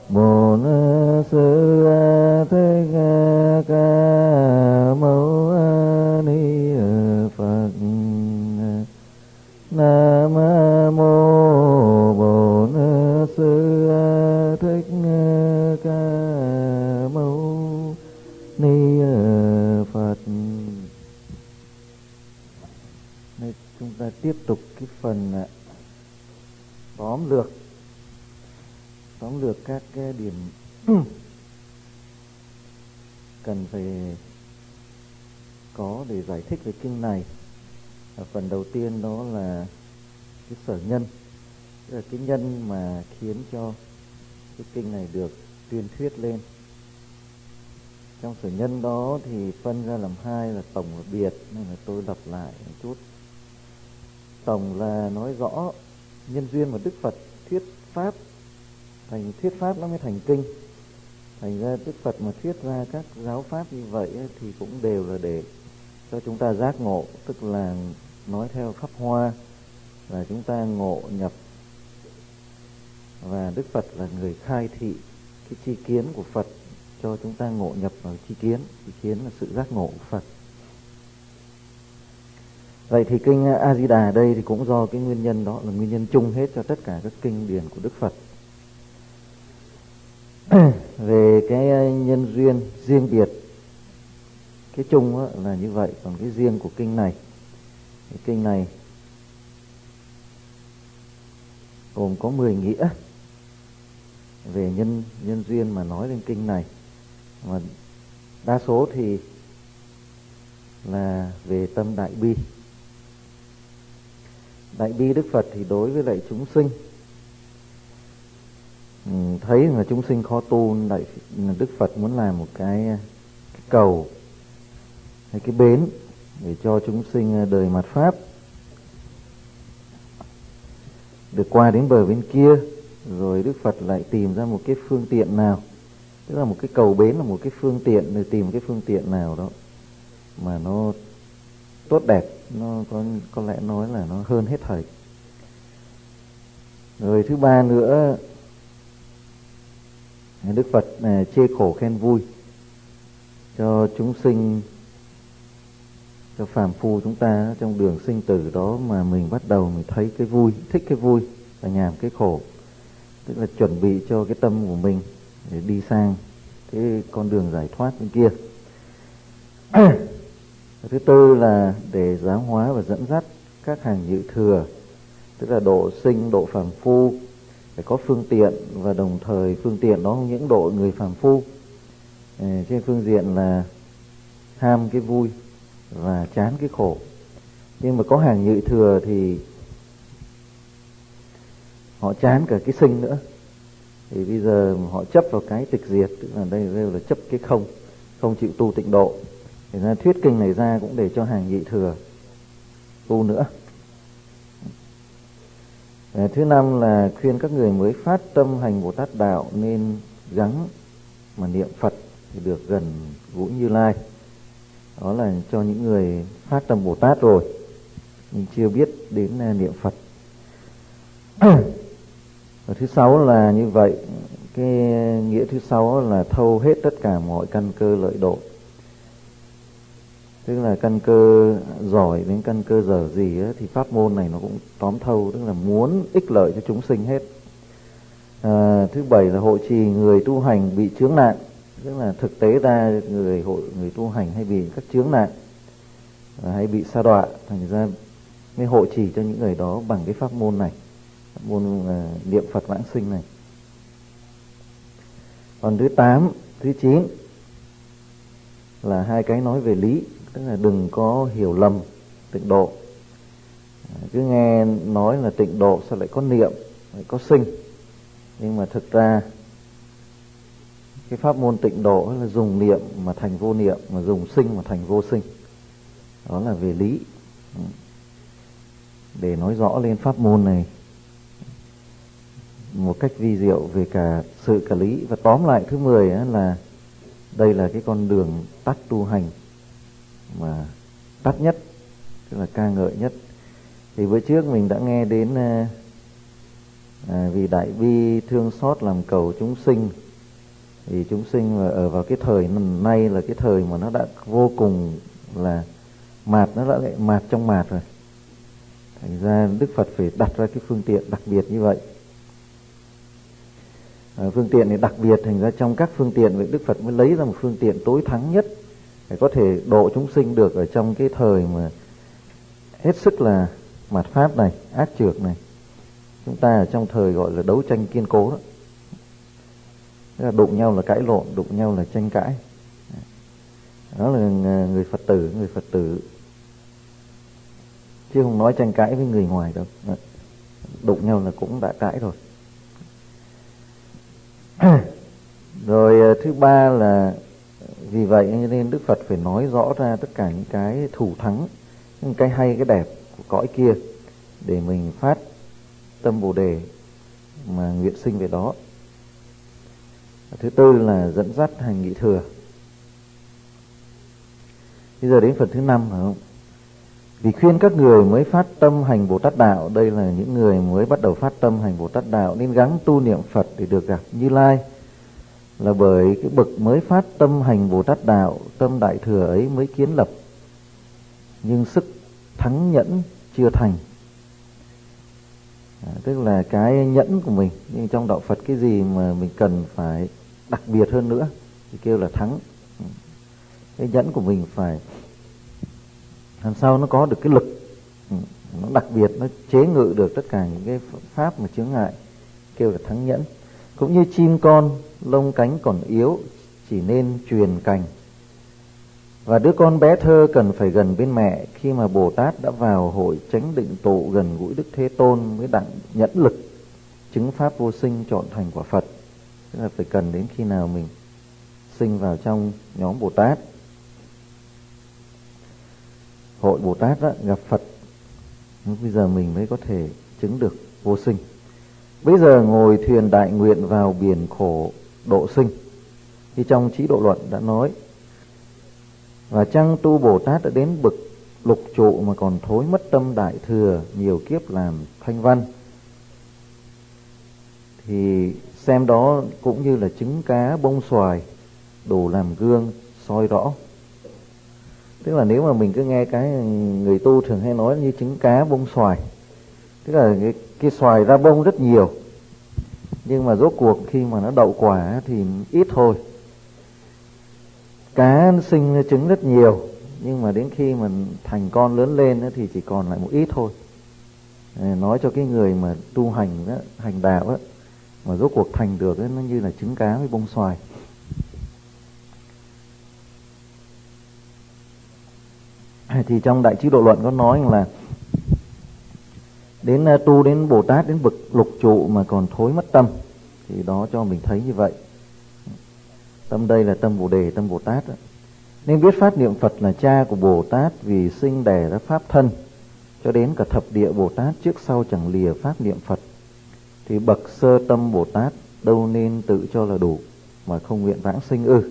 Bổn Sư Thích Ca Mâu Ni Phật. Nam mô Bổn Sư Thích Ca Mâu Ni Phật. Đây, chúng ta tiếp tục cái phần tóm lược các cái điểm cần phải có để giải thích về kinh này. Phần đầu tiên đó là cái sở nhân, tức là cái nhân mà khiến cho cái kinh này được tuyên thuyết lên. Trong sở nhân đó thì phân ra làm hai là tổng và biệt, nên là tôi đọc lại một chút. Tổng là nói rõ nhân duyên mà Đức Phật thuyết pháp, thành thuyết pháp nó mới thành kinh. Thành ra Đức Phật mà thuyết ra các giáo pháp như vậy thì cũng đều là để cho chúng ta giác ngộ, tức là nói theo pháp hoa là chúng ta ngộ nhập. Và Đức Phật là người khai thị cái tri kiến của Phật cho chúng ta ngộ nhập vào tri kiến. Tri kiến là sự giác ngộ của Phật. Vậy thì kinh A Di Đà đây thì cũng do cái nguyên nhân đó, là nguyên nhân chung hết cho tất cả các kinh điển của Đức Phật. Về cái nhân duyên riêng biệt, cái chung là như vậy, còn cái riêng của kinh này, cái kinh này gồm có 10 nghĩa về nhân duyên mà nói lên kinh này, mà đa số thì là về tâm đại bi. Đại bi Đức Phật thì đối với lại chúng sinh, thấy là chúng sinh khó tu, Đức Phật muốn làm một cái cầu hay cái bến để cho chúng sinh đời mạt pháp được qua đến bờ bên kia. Rồi Đức Phật lại tìm ra một cái phương tiện nào, tức là một cái cầu bến là một cái phương tiện, để tìm cái phương tiện nào đó mà nó tốt đẹp, nó có lẽ nói là nó hơn hết thảy. Rồi thứ ba nữa, Đức Phật chê khổ khen vui cho chúng sinh, cho phàm phu chúng ta trong đường sinh tử đó, mà mình bắt đầu mình thấy cái vui, thích cái vui và nhàm cái khổ, tức là chuẩn bị cho cái tâm của mình để đi sang cái con đường giải thoát bên kia. Thứ tư là để giáo hóa và dẫn dắt các hàng dự thừa, tức là độ sinh, độ phàm phu, phải có phương tiện, và đồng thời phương tiện đó không những độ người phàm phu trên phương diện là ham cái vui và chán cái khổ, nhưng mà có hàng nhị thừa thì họ chán cả cái sinh nữa, thì bây giờ họ chấp vào cái tịch diệt, tức là đây là chấp cái không chịu tu tịnh độ. Thì ra thuyết kinh này ra cũng để cho hàng nhị thừa tu nữa. Thứ năm là khuyên các người mới phát tâm hành Bồ Tát đạo nên gắng mà niệm Phật thì được gần gũi Như Lai. Đó là cho những người phát tâm Bồ Tát rồi nhưng chưa biết đến niệm Phật. Và thứ sáu là như vậy, cái nghĩa thứ sáu là thâu hết tất cả mọi căn cơ lợi độ, tức là căn cơ giỏi đến căn cơ dở gì thì pháp môn này nó cũng tóm thâu, tức là muốn ích lợi cho chúng sinh hết. Thứ bảy là hộ trì người tu hành bị chướng nạn, tức là thực tế ra người tu hành hay bị các chướng nạn, hay bị sa đọa, thành ra mới hộ trì cho những người đó bằng cái pháp môn này, pháp môn niệm Phật vãng sinh này. Còn thứ 8, thứ 9 là hai cái nói về lý, tức là đừng có hiểu lầm tịnh độ. Cứ nghe nói là tịnh độ sao lại có niệm, lại có sinh, nhưng mà thực ra cái pháp môn tịnh độ là dùng niệm mà thành vô niệm, mà dùng sinh mà thành vô sinh. Đó là về lý, để nói rõ lên pháp môn này một cách vi diệu về cả sự cả lý. Và tóm lại thứ 10 là đây là cái con đường tắt tu hành mà tắt nhất, tức là ca ngợi nhất. Thì bữa trước mình đã nghe đến Vì đại bi thương xót làm cầu chúng sinh, vì chúng sinh ở vào cái thời nay là cái thời mà nó đã vô cùng là mạt, nó đã lại mạt trong mạt rồi. Thành ra Đức Phật phải đặt ra cái phương tiện đặc biệt như vậy. Phương tiện này đặc biệt, thành ra trong các phương tiện vậy Đức Phật mới lấy ra một phương tiện tối thắng nhất để có thể độ chúng sinh được ở trong cái thời mà hết sức là mạt pháp này, ác trược này. Chúng ta ở trong thời gọi là đấu tranh kiên cố đó. Tức là đụng nhau là cãi lộn, đụng nhau là tranh cãi. Đó là người Phật tử chứ không nói tranh cãi với người ngoài đâu. Đụng nhau là cũng đã cãi rồi. Rồi thứ ba là vì vậy nên Đức Phật phải nói rõ ra tất cả những cái thù thắng, những cái hay cái đẹp của cõi kia để mình phát tâm Bồ Đề mà nguyện sinh về đó. Thứ tư là dẫn dắt hành nghị thừa. Bây giờ đến phần thứ 5 phải không? Vì khuyên các người mới phát tâm hành Bồ Tát Đạo, đây là những người mới bắt đầu phát tâm hành Bồ Tát Đạo nên gắng tu niệm Phật để được gặp Như Lai. Là bởi cái bậc mới phát tâm hành Bồ Tát Đạo, tâm đại thừa ấy mới kiến lập, nhưng sức thắng nhẫn chưa thành. Tức là cái nhẫn của mình, nhưng trong đạo Phật cái gì mà mình cần phải đặc biệt hơn nữa thì kêu là thắng. Cái nhẫn của mình phải làm sao nó có được cái lực, nó đặc biệt, nó chế ngự được tất cả những cái pháp mà chướng ngại, kêu là thắng nhẫn. Cũng như chim con lông cánh còn yếu, chỉ nên truyền cành. Và đứa con bé thơ cần phải gần bên mẹ. Khi mà Bồ Tát đã vào hội chánh định tụ gần gũi Đức Thế Tôn mới đặng nhẫn lực chứng pháp vô sinh trọn thành quả Phật. Tức là phải cần đến khi nào mình sinh vào trong nhóm Bồ Tát, hội Bồ Tát đó, gặp Phật, bây giờ mình mới có thể chứng được vô sinh. Bây giờ ngồi thuyền đại nguyện vào biển khổ độ sinh. Thì trong Trí Độ Luận đã nói: và chăng tu Bồ Tát đã đến bậc lục trụ mà còn thối mất tâm đại thừa, nhiều kiếp làm thanh văn. Thì xem đó cũng như là trứng cá bông xoài, đủ làm gương soi rõ. Tức là nếu mà mình cứ nghe cái người tu thường hay nói như trứng cá bông xoài, tức là cái xoài ra bông rất nhiều, nhưng mà rốt cuộc khi mà nó đậu quả thì ít thôi. Cá sinh trứng rất nhiều, nhưng mà đến khi mà thành con lớn lên thì chỉ còn lại một ít thôi. Nói cho cái người mà tu hành đó, hành đạo đó, mà rốt cuộc thành được đó, nó như là trứng cá với bông xoài. Thì trong Đại Trí Độ Luận có nói là đến tu đến Bồ Tát đến bậc lục trụ mà còn thối mất tâm, thì đó cho mình thấy như vậy. Tâm đây là tâm Bồ Đề, tâm Bồ Tát đó. Nên biết phát niệm Phật là cha của Bồ Tát, vì sinh đẻ ra pháp thân, cho đến cả thập địa Bồ Tát trước sau chẳng lìa pháp niệm Phật. Thì bậc sơ tâm Bồ Tát đâu nên tự cho là đủ mà không nguyện vãng sinh ư?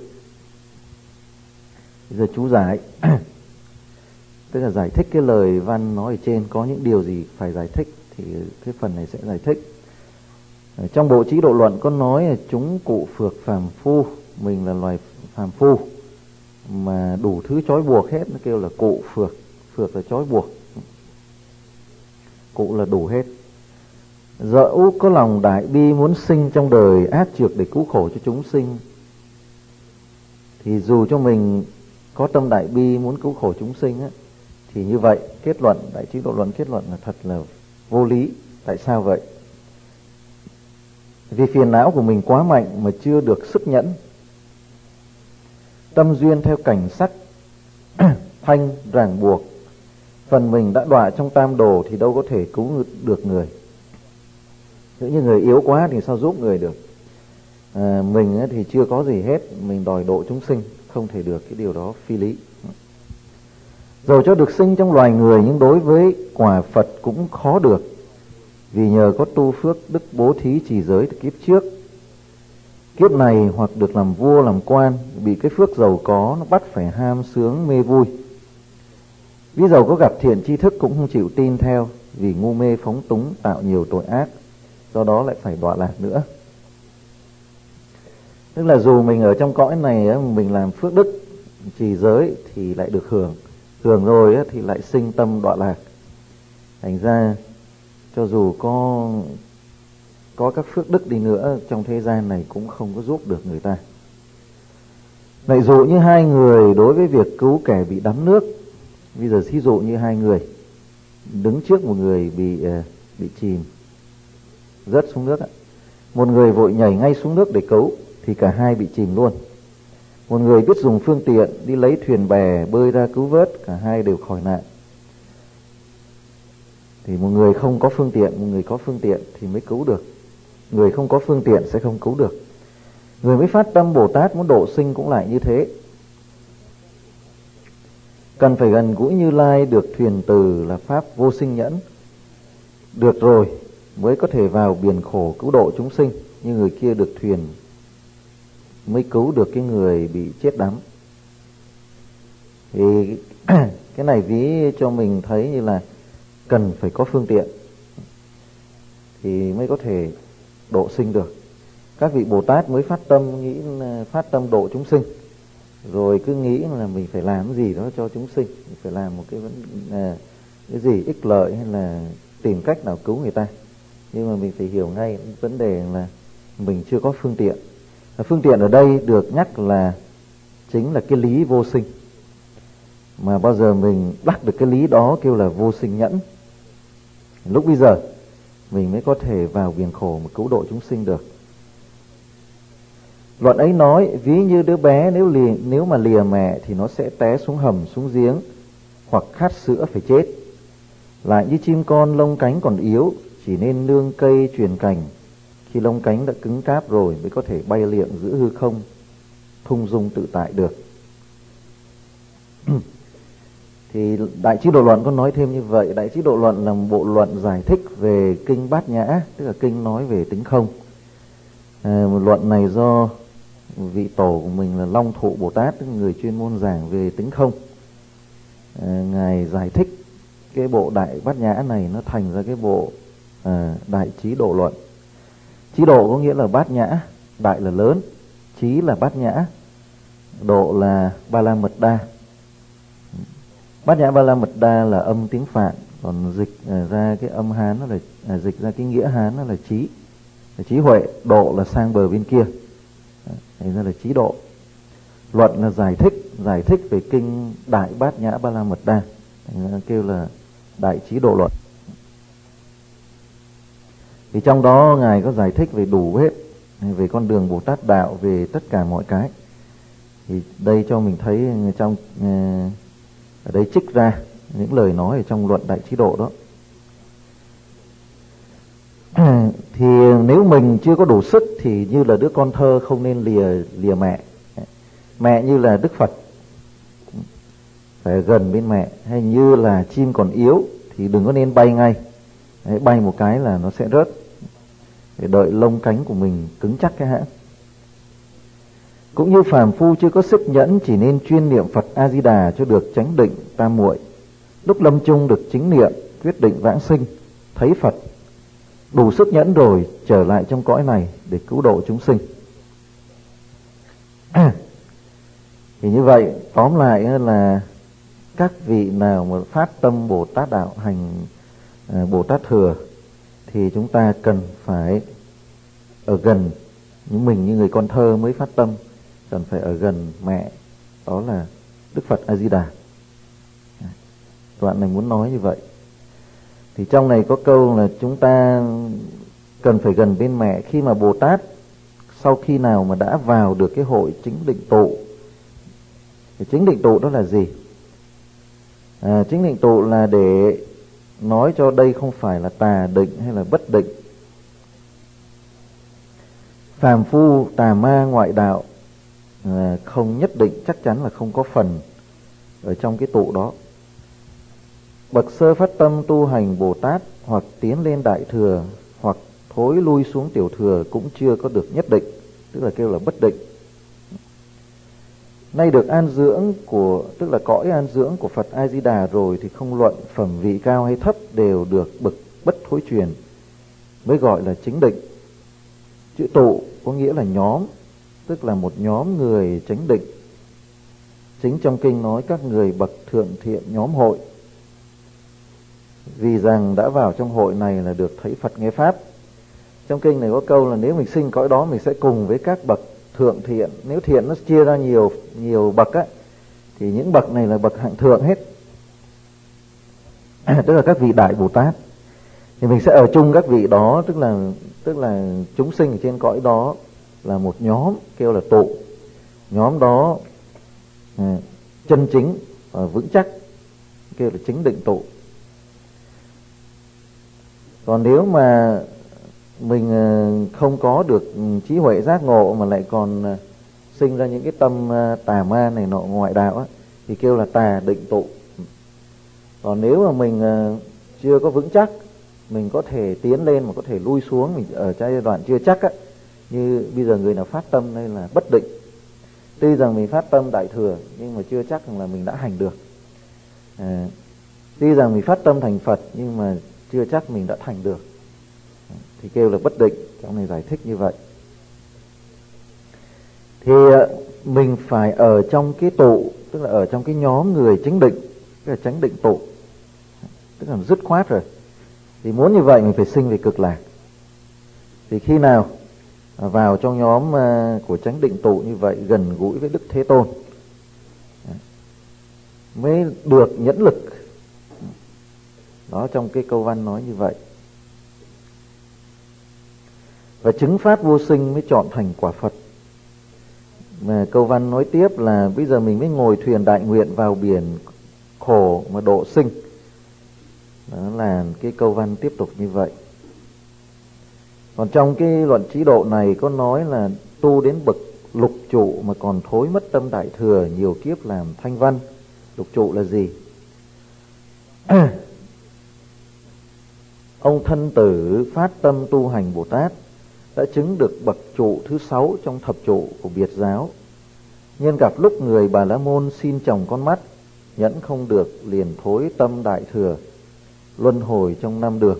Bây giờ chú giải tức là giải thích cái lời văn nói ở trên, có những điều gì phải giải thích thì cái phần này sẽ giải thích. Trong Bộ Trí Độ Luận có nói là chúng cụ phược phàm phu, mình là loài phàm phu mà đủ thứ trói buộc hết, nó kêu là cụ phược. Phược là trói buộc, cụ là đủ hết. Dẫu có lòng đại bi muốn sinh trong đời ác trược để cứu khổ cho chúng sinh, thì dù cho mình có tâm đại bi muốn cứu khổ chúng sinh á, thì như vậy kết luận, Đại Trí Độ Luận kết luận là thật là vô lý. Tại sao vậy? Vì phiền não của mình quá mạnh mà chưa được sức nhẫn. Tâm duyên theo cảnh sắc thanh ràng buộc, phần mình đã đọa trong tam đồ thì đâu có thể cứu được người. Nếu như người yếu quá thì sao giúp người được? Mình thì chưa có gì hết, mình đòi độ chúng sinh, không thể được, cái điều đó phi lý. Dầu cho được sinh trong loài người, nhưng đối với quả Phật cũng khó được, vì nhờ có tu phước đức bố thí trì giới từ kiếp trước. Kiếp này hoặc được làm vua làm quan, bị cái phước giàu có nó bắt phải ham sướng mê vui. Ví dầu có gặp thiện tri thức cũng không chịu tin theo, vì ngu mê phóng túng tạo nhiều tội ác. do đó lại phải đọa lạc nữa. Tức là dù mình ở trong cõi này mình làm phước đức, trì giới thì lại được hưởng rồi thì lại sinh tâm đọa lạc. Thành ra cho dù có các phước đức đi nữa trong thế gian này cũng không có giúp được người ta. Lại dụ như hai người đối với việc cứu kẻ bị đắm nước, bây giờ thí dụ như hai người đứng trước một người bị chìm, rớt xuống nước, một người vội nhảy ngay xuống nước để cứu thì cả hai bị chìm luôn. Một người biết dùng phương tiện đi lấy thuyền bè bơi ra cứu vớt, cả hai đều khỏi nạn. Thì một người không có phương tiện, một người có phương tiện thì mới cứu được. Người không có phương tiện sẽ không cứu được. Người mới phát tâm Bồ Tát muốn độ sinh cũng lại như thế. Cần phải gần gũi Như Lai, được thuyền từ là pháp vô sinh nhẫn. Được rồi mới có thể vào biển khổ cứu độ chúng sinh. Như người kia được thuyền mới cứu được cái người bị chết đắm. Thì cái này ví cho mình thấy như là cần phải có phương tiện thì mới có thể độ sinh được. Các vị Bồ Tát mới phát tâm độ chúng sinh, rồi cứ nghĩ là mình phải làm cái gì đó cho chúng sinh, mình phải làm một cái gì ích lợi hay là tìm cách nào cứu người ta. Nhưng mà mình phải hiểu ngay vấn đề là mình chưa có phương tiện. Phương tiện ở đây được nhắc là chính là cái lý vô sinh. Mà bao giờ mình đắc được cái lý đó kêu là vô sinh nhẫn, lúc bây giờ mình mới có thể vào biển khổ mà cứu độ chúng sinh được. Luận ấy nói ví như đứa bé nếu mà lìa mẹ thì nó sẽ té xuống hầm, xuống giếng, hoặc khát sữa phải chết. Lại như chim con lông cánh còn yếu, chỉ nên nương cây truyền cành, khi lông cánh đã cứng cáp rồi mới có thể bay liệng giữa hư không, thung dung tự tại được. Thì Đại Trí Độ Luận có nói thêm như vậy. Đại Trí Độ Luận là một bộ luận giải thích về kinh Bát Nhã, tức là kinh nói về tính không. Một luận này do vị tổ của mình là Long Thụ Bồ Tát, tức người chuyên môn giảng về tính không. Ngài giải thích cái bộ Đại Bát Nhã này nó thành ra cái bộ Đại Trí Độ Luận. Trí độ có nghĩa là bát nhã, đại là lớn, trí là bát nhã, độ là ba la mật đa. Bát nhã ba la mật đa là âm tiếng Phạn, còn dịch ra cái âm Hán nó là dịch ra cái nghĩa Hán nó là trí huệ. Độ là sang bờ bên kia, thành ra là trí độ. Luận là giải thích về kinh Đại Bát Nhã Ba La Mật Đa, thành ra kêu là Đại Trí Độ Luận. Thì trong đó Ngài có giải thích về đủ hết, về con đường Bồ Tát đạo, về tất cả mọi cái. Thì đây cho mình thấy trong ở đây trích ra những lời nói ở trong luận Đại Trí Độ đó. Thì nếu mình chưa có đủ sức thì như là đứa con thơ không nên lìa mẹ. Mẹ như là Đức Phật, phải gần bên mẹ. Hay như là chim còn yếu thì đừng có nên bay ngay. Đấy, bay một cái là nó sẽ rớt, để đợi lông cánh của mình cứng chắc cái hãng. Cũng như phàm phu chưa có sức nhẫn, chỉ nên chuyên niệm Phật A Di Đà cho được chánh định tam muội. Lúc lâm chung được chính niệm, quyết định vãng sinh, thấy Phật. Đủ sức nhẫn rồi trở lại trong cõi này để cứu độ chúng sinh. Thì như vậy tóm lại là các vị nào mà phát tâm Bồ Tát đạo, hành Bồ Tát thừa, thì chúng ta cần phải ở gần những mình, như người con thơ mới phát tâm, cần phải ở gần mẹ, đó là Đức Phật A Di Đà. Đoạn này muốn nói như vậy. Thì trong này có câu là chúng ta cần phải gần bên mẹ. Khi mà Bồ Tát sau khi nào mà đã vào được cái hội chính định tụ, thì chính định tụ đó là gì? Chính định tụ là để nói cho đây không phải là tà định hay là bất định. Phàm phu, tà ma, ngoại đạo không nhất định, chắc chắn là không có phần ở trong cái tụ đó. Bậc sơ phát tâm tu hành Bồ Tát, hoặc tiến lên đại thừa, hoặc thối lui xuống tiểu thừa, cũng chưa có được nhất định, tức là kêu là bất định. Nay được an dưỡng tức là cõi an dưỡng của Phật A Di Đà rồi, thì không luận phẩm vị cao hay thấp, đều được bậc bất thối truyền. mới gọi là chính định. Chữ tụ có nghĩa là nhóm, tức là một nhóm người chánh định. Chính trong kinh nói các người bậc thượng thiện nhóm hội, vì rằng đã vào trong hội này là được thấy Phật nghe Pháp. Trong kinh này có câu là nếu mình sinh cõi đó mình sẽ cùng với các bậc thượng thiện. Nếu thiện nó chia ra nhiều bậc á, thì những bậc này là bậc hạng thượng hết. Tức là các vị Đại Bồ Tát. Thì mình sẽ ở chung các vị đó, tức là chúng sinh ở trên cõi đó là một nhóm, kêu là tụ. Nhóm đó chân chính và vững chắc, kêu là chính định tụ. Còn nếu mà mình không có được trí huệ giác ngộ mà lại còn sinh ra những cái tâm tà ma này nọ ngoại đạo á, thì kêu là tà định tụ. Còn nếu mà mình chưa có vững chắc, mình có thể tiến lên mà có thể lui xuống, mình ở giai đoạn chưa chắc á, như bây giờ người nào phát tâm đây là bất định. Tuy rằng mình phát tâm đại thừa nhưng mà chưa chắc là mình đã hành được. Tuy rằng mình phát tâm thành Phật nhưng mà chưa chắc mình đã thành được, thì kêu là bất định. Trong này giải thích như vậy. Thì mình phải ở trong cái tụ, tức là ở trong cái nhóm người chánh định, tức là chánh định tụ, tức là dứt khoát rồi. Thì muốn như vậy mình phải sinh về cực lạc. Thì khi nào vào trong nhóm của chánh định tụ như vậy, gần gũi với Đức Thế Tôn, mới được nhẫn lực. Đó, trong cái câu văn nói như vậy. Và chứng pháp vô sinh mới chọn thành quả Phật. Mà câu văn nói tiếp là bây giờ mình mới ngồi thuyền đại nguyện vào biển khổ mà độ sinh. Đó là cái câu văn tiếp tục như vậy. Còn trong cái luận trí độ này có nói là tu đến bậc lục trụ mà còn thối mất tâm đại thừa, nhiều kiếp làm thanh văn. Lục trụ là gì? Ông thân tử phát tâm tu hành Bồ Tát đã chứng được bậc trụ thứ 6 trong thập trụ của Biệt giáo. Nhân gặp lúc người Bà La Môn xin trồng con mắt, nhẫn không được, liền thối tâm đại thừa, luân hồi trong 5 đường.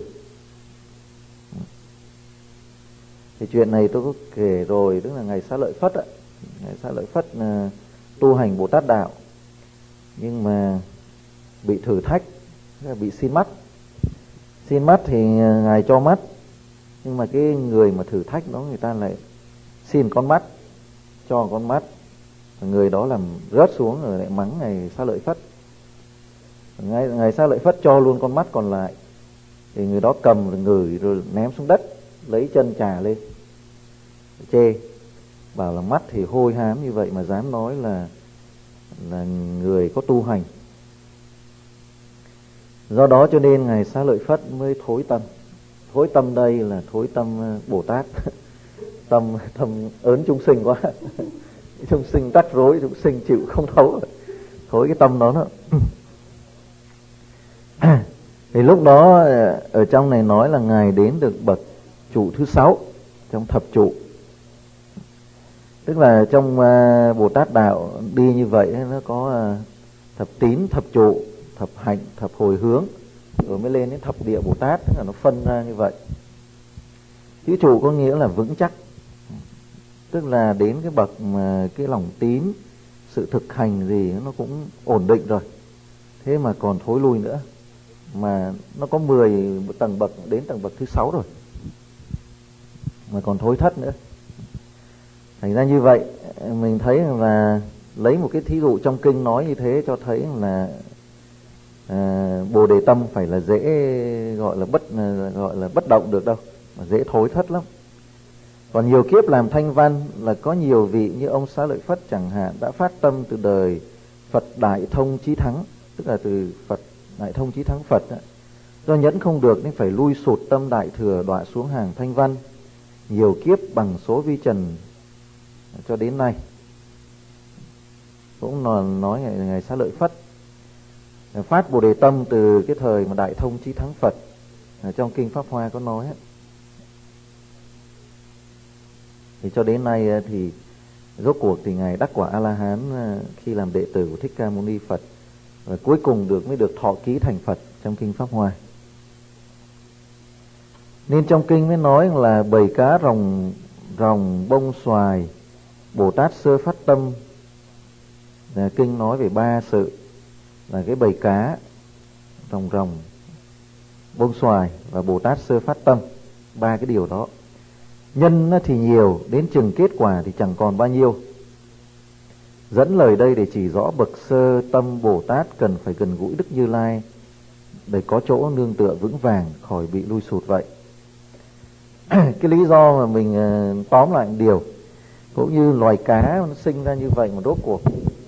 Thì chuyện này tôi có kể rồi, tức là Ngài Xá Lợi Phất á. Ngài Xá Lợi Phất tu hành Bồ Tát đạo, nhưng mà bị thử thách, bị xin mắt. Xin mắt thì Ngài cho mắt, nhưng mà cái người mà thử thách đó người ta lại xin con mắt, cho con mắt. Người đó làm rớt xuống rồi lại mắng Ngài Xá Lợi Phất. Ngài Xá Lợi Phất cho luôn con mắt còn lại, thì người đó cầm rồi ngửi rồi ném xuống đất, lấy chân chà lên chê, bảo là mắt thì hôi hám như vậy mà dám nói là người có tu hành. Do đó cho nên Ngài Xá Lợi Phất mới thối tâm. Thối tâm đây là thối tâm Bồ Tát. tâm ớn chúng sinh quá. Chúng sinh rắc rối, chúng sinh chịu không thấu, thối cái tâm đó nữa. Thì lúc đó ở trong này nói là Ngài đến được bậc trụ thứ 6 trong thập trụ. Tức là trong Bồ Tát đạo đi như vậy, nó có thập tín, thập trụ, thập hạnh, thập hồi hướng, rồi mới lên đến thập địa Bồ Tát. Tức là nó phân ra như vậy. Chữ trụ có nghĩa là vững chắc, tức là đến cái bậc mà cái lòng tín, sự thực hành gì nó cũng ổn định rồi, thế mà còn thối lui nữa. Mà nó có 10 tầng bậc, đến tầng bậc thứ 6 rồi mà còn thối thất nữa. Thành ra như vậy mình thấy là lấy một cái thí dụ trong kinh nói như thế cho thấy là Bồ Đề tâm phải là dễ gọi là bất động được đâu, mà dễ thối thất lắm. Còn nhiều kiếp làm thanh văn là có nhiều vị như ông Xá Lợi Phất chẳng hạn, đã phát tâm từ đời Phật Đại Thông Chí Thắng, tức là từ Phật Đại Thông Chí Thắng Phật đó. Do nhẫn không được nên phải lui sụt tâm đại thừa, đọa xuống hàng thanh văn, nhiều kiếp bằng số vi trần cho đến nay. Cũng nói Ngài Xá Lợi Phất phát Bồ Đề tâm từ cái thời mà Đại Thông Chí Thắng Phật, trong kinh Pháp Hoa có nói ấy. Thì cho đến nay thì rốt cuộc thì Ngài đắc quả A-la-hán khi làm đệ tử của Thích Ca Mâu Ni Phật, và cuối cùng mới được thọ ký thành Phật trong kinh Pháp Hoa. Nên trong kinh mới nói là bầy cá rồng rồng bông xoài, Bồ Tát sơ phát tâm. Kinh nói về ba sự là cái bầy cá rồng rồng, bông xoài và Bồ Tát sơ phát tâm. Ba cái điều đó, nhân thì nhiều, đến chừng kết quả thì chẳng còn bao nhiêu. Dẫn lời đây để chỉ rõ bậc sơ tâm Bồ Tát cần phải gần gũi Đức Như Lai để có chỗ nương tựa vững vàng, khỏi bị lui sụt vậy. Cái lý do mà mình tóm lại một điều, cũng như loài cá nó sinh ra như vậy mà rốt cuộc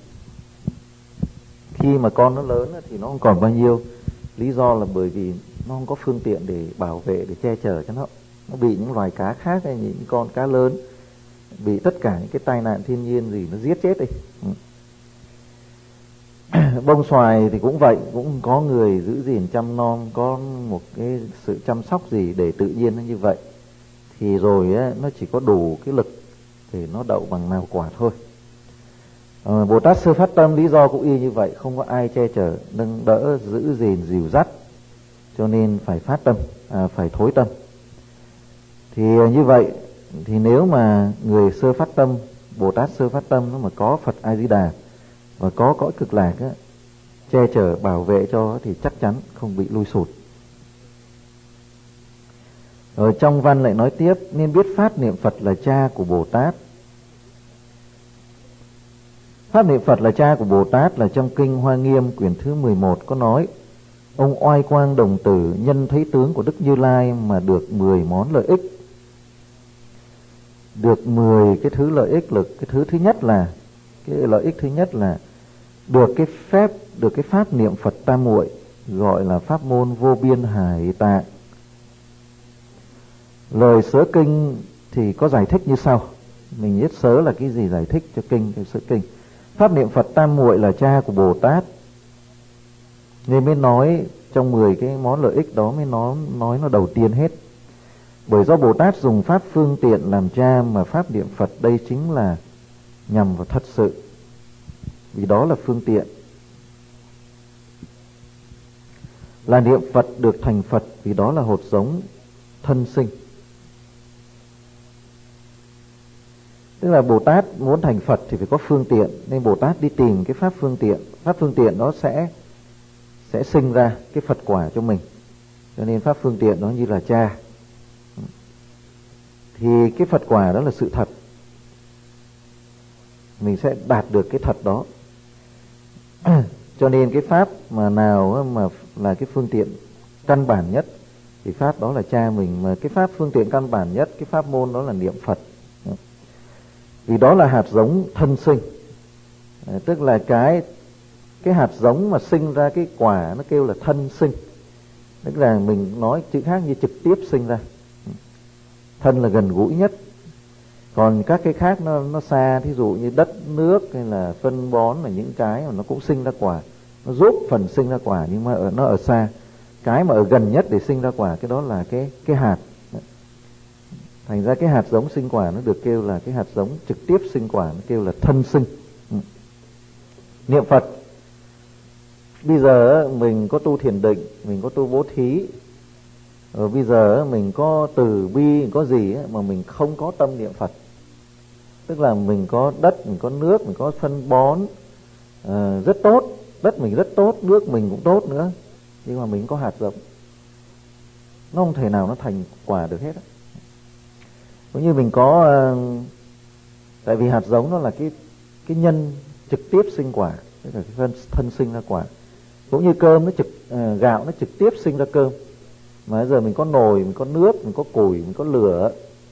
khi mà con nó lớn thì nó không còn bao nhiêu. Lý do là bởi vì nó không có phương tiện để bảo vệ, để che chở cho nó bị những loài cá khác hay những con cá lớn, bị tất cả những cái tai nạn thiên nhiên gì nó giết chết đi. Bông xoài thì cũng vậy, cũng có người giữ gìn chăm nom, có một cái sự chăm sóc gì để tự nhiên nó như vậy, thì rồi nó chỉ có đủ cái lực để nó đậu bằng nào quả thôi. Bồ Tát sơ phát tâm lý do cũng y như vậy, không có ai che chở, nâng đỡ, giữ gìn, dìu dắt, cho nên phải phát tâm, phải thối tâm. Thì như vậy thì nếu mà người sơ phát tâm, Bồ Tát sơ phát tâm nó mà có Phật A Di Đà và có cõi cực lạc che chở bảo vệ cho thì chắc chắn không bị lui sụt. Ở trong văn lại nói tiếp, nên biết pháp niệm Phật là cha của Bồ Tát. Pháp niệm Phật là cha của Bồ Tát là trong kinh Hoa Nghiêm quyển thứ 11 có nói: ông oai quang đồng tử nhân thấy tướng của Đức Như Lai mà được 10 món lợi ích. Được 10 cái thứ lợi ích lực. Cái thứ thứ nhất là, cái lợi ích thứ nhất là được cái pháp niệm Phật tam muội, gọi là pháp môn vô biên hải tạng. Lời sớ kinh thì có giải thích như sau. Mình biết sớ là cái gì, giải thích cho kinh, cái sớ kinh. Pháp niệm Phật tam muội là cha của Bồ Tát, nên mới nói trong 10 cái món lợi ích đó mới nói nó đầu tiên hết. Bởi do Bồ Tát dùng pháp phương tiện làm cha, mà pháp niệm Phật đây chính là nhằm vào thật sự, vì đó là phương tiện. Là niệm Phật được thành Phật, vì đó là hột giống thân sinh. Tức là Bồ Tát muốn thành Phật thì phải có phương tiện, nên Bồ Tát đi tìm cái pháp phương tiện. Pháp phương tiện đó sẽ sinh ra cái Phật quả cho mình. Cho nên pháp phương tiện đó như là cha. Thì cái Phật quả đó là sự thật, mình sẽ đạt được cái thật đó. Cho nên cái pháp mà nào mà là cái phương tiện căn bản nhất thì pháp đó là cha mình. Mà cái pháp phương tiện căn bản nhất, cái pháp môn đó là niệm Phật. Vì đó là hạt giống thân sinh. Tức là cái hạt giống mà sinh ra cái quả nó kêu là thân sinh. Tức là mình nói chữ khác như trực tiếp sinh ra. Thân là gần gũi nhất. Còn các cái khác nó xa, thí dụ như đất, nước hay là phân bón là những cái mà nó cũng sinh ra quả, nó giúp phần sinh ra quả, nhưng mà nó ở xa. Cái mà ở gần nhất để sinh ra quả, cái đó là cái hạt. Thành ra cái hạt giống sinh quả nó được kêu là cái hạt giống trực tiếp sinh quả, nó kêu là thân sinh. Niệm Phật, bây giờ mình có tu thiền định, mình có tu bố thí, rồi bây giờ mình có từ bi, mình có gì mà mình không có tâm niệm Phật. Tức là mình có đất, mình có nước, mình có phân bón rất tốt, đất mình rất tốt, nước mình cũng tốt nữa, nhưng mà mình có hạt giống, nó không thể nào nó thành quả được hết. Cũng như mình có, tại vì hạt giống nó là cái nhân trực tiếp sinh quả, tức là cái thân sinh ra quả. Cũng như cơm nó gạo nó trực tiếp sinh ra cơm. Mà bây giờ mình có nồi, mình có nước, mình có củi, mình có lửa,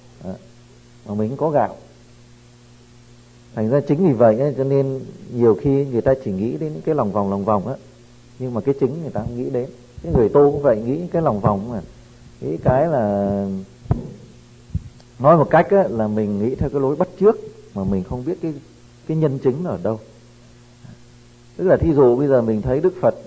mà mình có gạo. Thành ra chính vì vậy ấy, cho nên nhiều khi người ta chỉ nghĩ đến những cái lòng vòng á, nhưng mà cái chính người ta không nghĩ đến. Cái người tu cũng vậy, nghĩ cái lòng vòng mà, nghĩ cái là nói một cách á, là mình nghĩ theo cái lối bắt chước, mà mình không biết cái nhân chứng nó ở đâu. Tức là thí dụ bây giờ mình thấy Đức Phật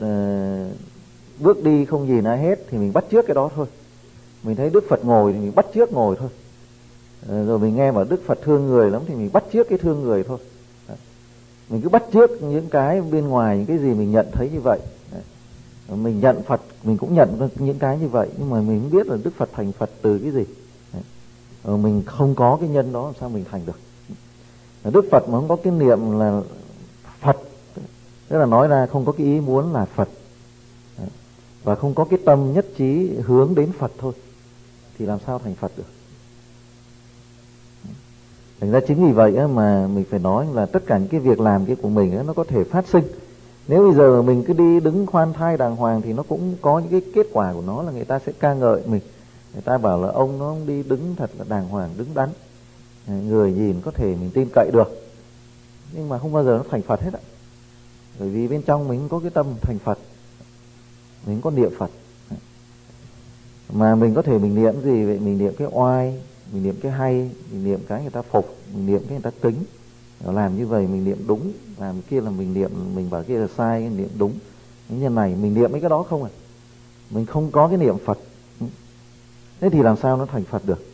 bước đi không gì ai hết thì mình bắt chước cái đó thôi. Mình thấy Đức Phật ngồi thì mình bắt chước ngồi thôi. Rồi mình nghe mà Đức Phật thương người lắm thì mình bắt chước cái thương người thôi. Mình cứ bắt chước những cái bên ngoài, những cái gì mình nhận thấy như vậy. Mình nhận Phật, mình cũng nhận những cái như vậy, nhưng mà mình không biết là Đức Phật thành Phật từ cái gì. Mình không có cái nhân đó làm sao mình thành được. Đức Phật mà không có cái niệm là Phật, tức là nói ra không có cái ý muốn là Phật, và không có cái tâm nhất trí hướng đến Phật thôi, thì làm sao thành Phật được. Thành ra chính vì vậy mà mình phải nói là tất cả những cái việc làm cái của mình nó có thể phát sinh. Nếu bây giờ mình cứ đi đứng khoan thai đàng hoàng thì nó cũng có những cái kết quả của nó là người ta sẽ ca ngợi mình. Người ta bảo là ông nó đi đứng thật là đàng hoàng, đứng đắn, người nhìn có thể mình tin cậy được. Nhưng mà không bao giờ nó thành Phật hết ạ. Bởi vì bên trong mình có cái tâm thành Phật, mình có niệm Phật. Mà mình có thể mình niệm gì vậy? Mình niệm cái oai, mình niệm cái hay, mình niệm cái người ta phục, mình niệm cái người ta kính. Làm như vậy mình niệm đúng, làm cái kia là mình niệm, mình bảo kia là sai, cái niệm đúng. Những như này mình niệm mấy cái đó không à? Mình không có cái niệm Phật. Thế thì làm sao nó thành Phật được?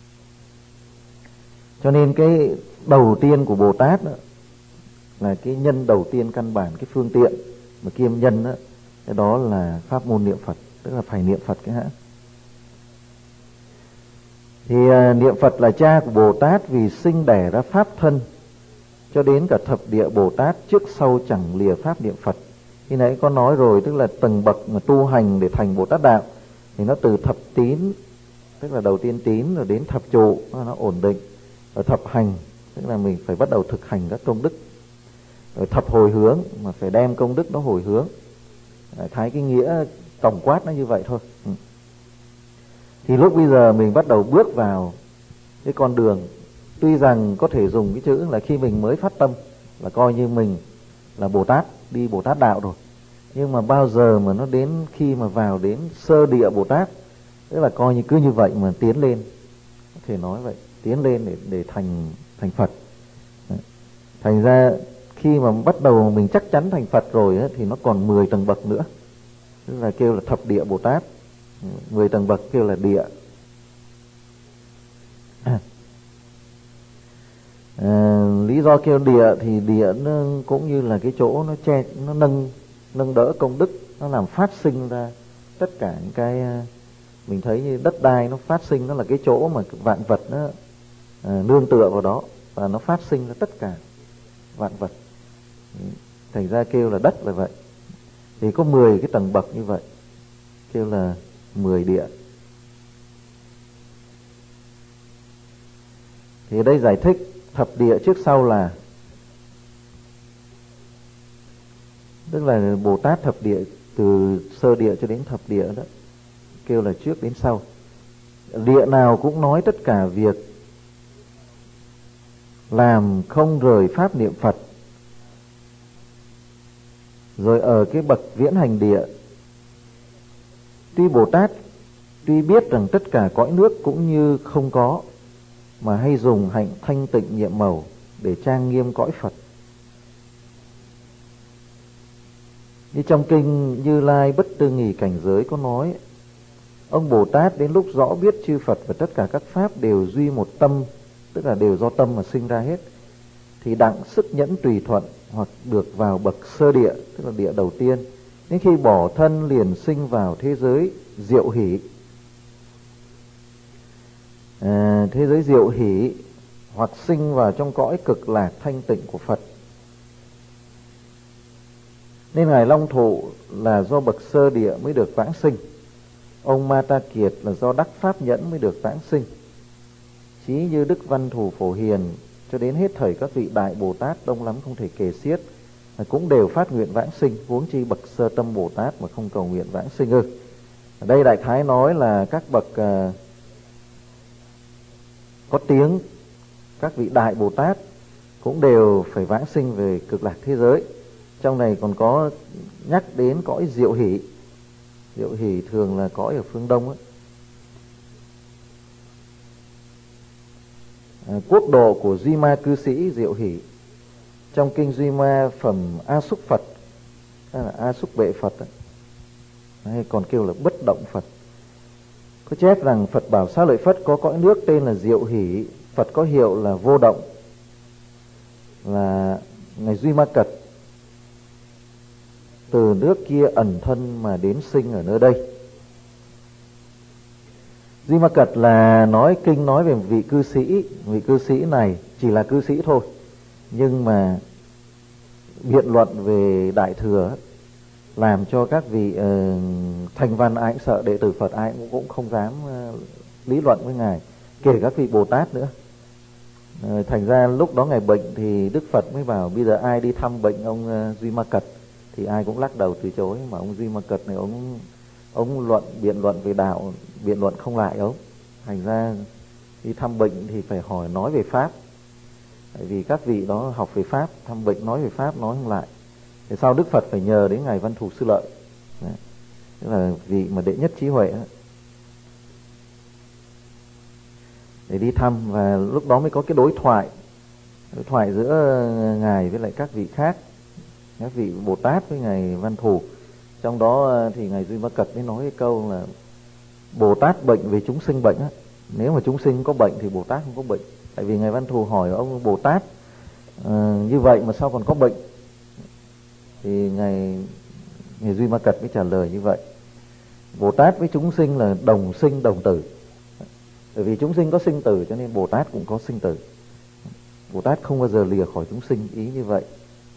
Cho nên cái đầu tiên của Bồ Tát đó, là cái nhân đầu tiên căn bản, cái phương tiện mà kiêm nhân đó, cái đó là pháp môn niệm Phật, tức là phải niệm Phật cái hả. Thì niệm Phật là cha của Bồ Tát vì sinh đẻ ra pháp thân, cho đến cả thập địa Bồ Tát trước sau chẳng lìa pháp niệm Phật. Khi nãy có nói rồi, tức là tầng bậc mà tu hành để thành Bồ Tát đạo thì nó từ thập tín, tức là đầu tiên tín, rồi đến thập trụ, nó ổn định. Rồi thập hành, tức là mình phải bắt đầu thực hành các công đức. Rồi thập hồi hướng, mà phải đem công đức đó hồi hướng. Thái cái nghĩa tổng quát nó như vậy thôi. Thì lúc bây giờ mình bắt đầu bước vào cái con đường, tuy rằng có thể dùng cái chữ là khi mình mới phát tâm là coi như mình là Bồ Tát, đi Bồ Tát đạo rồi. Nhưng mà bao giờ mà nó đến khi mà vào đến sơ địa Bồ Tát, tức là coi như cứ như vậy mà tiến lên, có thể nói vậy, tiến lên để thành Phật. Thành ra khi mà bắt đầu mình chắc chắn thành Phật rồi ấy, thì nó còn 10 tầng bậc nữa, tức là kêu là thập địa Bồ Tát. 10 tầng bậc kêu là địa. Lý do kêu địa thì địa nó cũng như là cái chỗ nó che, nó nâng đỡ công đức, nó làm phát sinh ra tất cả những cái mình thấy như đất đai nó phát sinh, nó là cái chỗ mà vạn vật nó nương tựa vào đó, và nó phát sinh ra tất cả vạn vật. Thành ra kêu là đất là vậy. Thì có 10 cái tầng bậc như vậy, kêu là 10 địa. Thì ở đây giải thích thập địa trước sau là, tức là Bồ Tát thập địa từ sơ địa cho đến thập địa đó, kêu là trước đến sau. Địa nào cũng nói tất cả việc làm không rời pháp niệm Phật. Rồi ở cái bậc viễn hành địa, tuy Bồ Tát tuy biết rằng tất cả cõi nước cũng như không có, mà hay dùng hạnh thanh tịnh nhiệm màu để trang nghiêm cõi Phật. Như trong kinh Như Lai Bất Tư Nghì Cảnh Giới có nói, ông Bồ Tát đến lúc rõ biết chư Phật và tất cả các pháp đều duy một tâm, tức là đều do tâm mà sinh ra hết, thì đặng sức nhẫn tùy thuận, hoặc được vào bậc sơ địa, tức là địa đầu tiên. Đến khi bỏ thân liền sinh vào thế giới diệu hỷ. Thế giới diệu hỷ, hoặc sinh vào trong cõi cực lạc thanh tịnh của Phật. Nên Ngài Long Thụ là do bậc sơ địa mới được vãng sinh. Ông Ma Ta Kiệt là do đắc pháp nhẫn mới được vãng sinh. Chí như Đức Văn Thù Phổ Hiền cho đến hết thời các vị đại Bồ Tát đông lắm không thể kể xiết, cũng đều phát nguyện vãng sinh, huống chi bậc sơ tâm Bồ Tát mà không cầu nguyện vãng sinh ư. Ở đây đại khái nói là các bậc có tiếng, các vị đại Bồ Tát cũng đều phải vãng sinh về cực lạc thế giới. Trong này còn có nhắc đến cõi diệu hỷ. Diệu hỷ thường là cõi ở phương Đông ấy. Quốc độ của Duy Ma cư sĩ diệu hỷ. Trong kinh Duy Ma phẩm A Xúc Phật, là A Xúc Bệ Phật ấy, hay còn kêu là bất động Phật, có chép rằng Phật bảo Xá Lợi Phất có cõi nước tên là diệu hỷ. Phật có hiệu là vô động, là Ngài Duy Ma Cật. từ nước kia ẩn thân mà đến sinh ở nơi đây. Di Ma Cật là kinh nói về một vị cư sĩ. Vị cư sĩ này chỉ là cư sĩ thôi, nhưng mà biện luận về Đại Thừa làm cho các vị thanh văn ai cũng sợ, đệ tử Phật ai cũng không dám lý luận với ngài, kể các vị Bồ Tát nữa. Thành ra lúc đó ngài bệnh thì Đức Phật mới bảo bây giờ ai đi thăm bệnh ông Duy Ma Cật thì ai cũng lắc đầu từ chối, mà ông Duy Ma Cật này ông biện luận về đạo, biện luận không lại ông. Thành ra đi thăm bệnh thì phải hỏi nói về pháp, tại vì các vị đó học về pháp, thăm bệnh nói về pháp nói không lại. Thì sau Đức Phật phải nhờ đến ngài Văn Thù Sư Lợi, tức là vị mà đệ nhất trí huệ đó, để đi thăm. Và lúc đó mới có cái đối thoại giữa ngài với lại các vị khác, các vị Bồ Tát với ngài Văn Thù. Trong đó thì ngài Duy Ma Cật mới nói cái câu là Bồ Tát bệnh vì chúng sinh bệnh á. Nếu mà chúng sinh có bệnh thì Bồ Tát không có bệnh. Tại vì ngài Văn Thù hỏi ông Bồ Tát như vậy mà sao còn có bệnh, thì ngài Duy Ma Cật mới trả lời như vậy: Bồ Tát với chúng sinh là đồng sinh đồng tử. Bởi vì chúng sinh có sinh tử cho nên Bồ Tát cũng có sinh tử. Bồ Tát không bao giờ lìa khỏi chúng sinh, ý như vậy.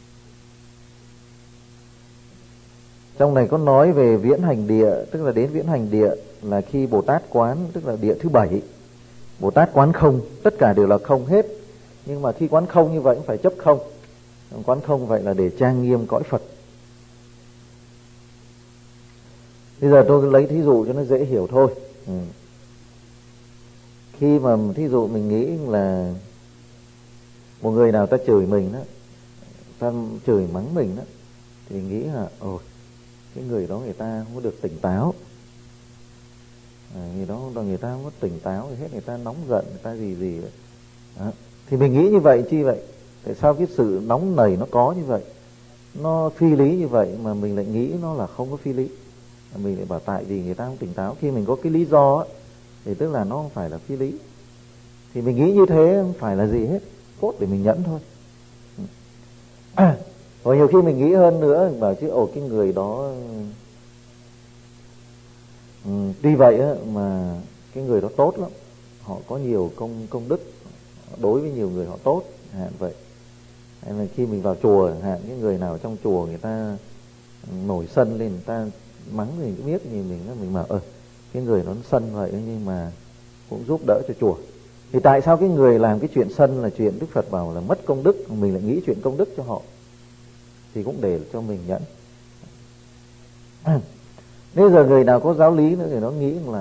Trong này có nói về viễn hành địa, tức là đến viễn hành địa là khi Bồ Tát quán, tức là địa thứ 7. Bồ Tát quán không, tất cả đều là không hết. Nhưng mà khi quán không như vậy cũng phải chấp không. Quán không vậy là để trang nghiêm cõi Phật. Bây giờ tôi lấy thí dụ cho nó dễ hiểu thôi. Khi mà thí dụ mình nghĩ là một người nào ta chửi mình đó, ta chửi mắng mình đó, thì nghĩ là cái người đó người ta không có được tỉnh táo, người ta không có tỉnh táo thì hết, người ta nóng giận, người ta gì vậy đó. Thì mình nghĩ như vậy chi vậy? Tại sao cái sự nóng nảy nó có như vậy, nó phi lý như vậy mà mình lại nghĩ nó là không có phi lý? Mình lại bảo tại vì người ta không tỉnh táo. Khi mình có cái lý do thì tức là nó không phải là phi lý. Thì mình nghĩ như thế không phải là gì hết, cốt để mình nhẫn thôi. Rồi nhiều khi mình nghĩ hơn nữa, mình bảo chứ cái người đó tuy vậy mà cái người đó tốt lắm, họ có nhiều công đức, đối với nhiều người họ tốt hạn vậy. Hay là khi mình vào chùa hạn, cái người nào trong chùa người ta nổi sân lên, người ta mắng mình cũng biết, như mình bảo cái người đó sân vậy nhưng mà cũng giúp đỡ cho chùa. Thì tại sao cái người làm cái chuyện sân là chuyện Đức Phật bảo là mất công đức, mình lại nghĩ chuyện công đức cho họ? Thì cũng để cho mình nhẫn. Nếu giờ người nào có giáo lý nữa thì nó nghĩ là